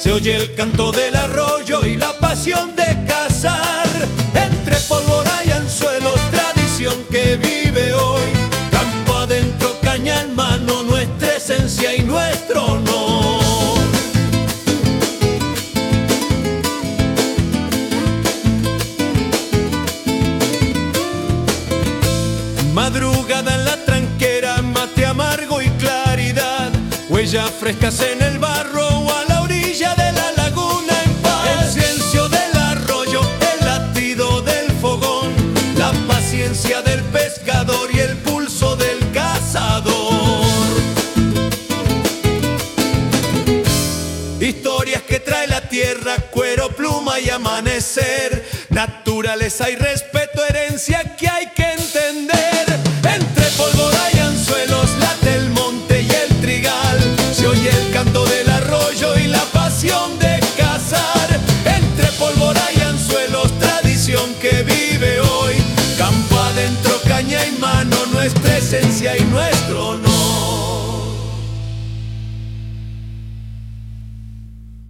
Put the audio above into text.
Se oye el canto del arroyo y la pasión de cazar. Entre pólvora y anzuelos, tradición que vive hoy. Campo adentro, caña en mano, nuestra esencia y nuestro honor. Madrugada en la tranquera, mate amargo y claridad. Huellas frescas en el barro o a la orilla de la laguna en paz. El silencio del arroyo, el latido del fogón, la paciencia del pescador y el pulso del cazador. Historias que trae la tierra, cuero, pluma y amanecer. Naturaleza y respeto, herencia que hay que entender. Entre pólvora y anzuelos late el monte y el trigal. Se oye el canto del arroyo y la pasión de cazar. Entre pólvora y anzuelos, tradición que vive hoy. Campo adentro, caña y mano, nuestra esencia y nuestro honor.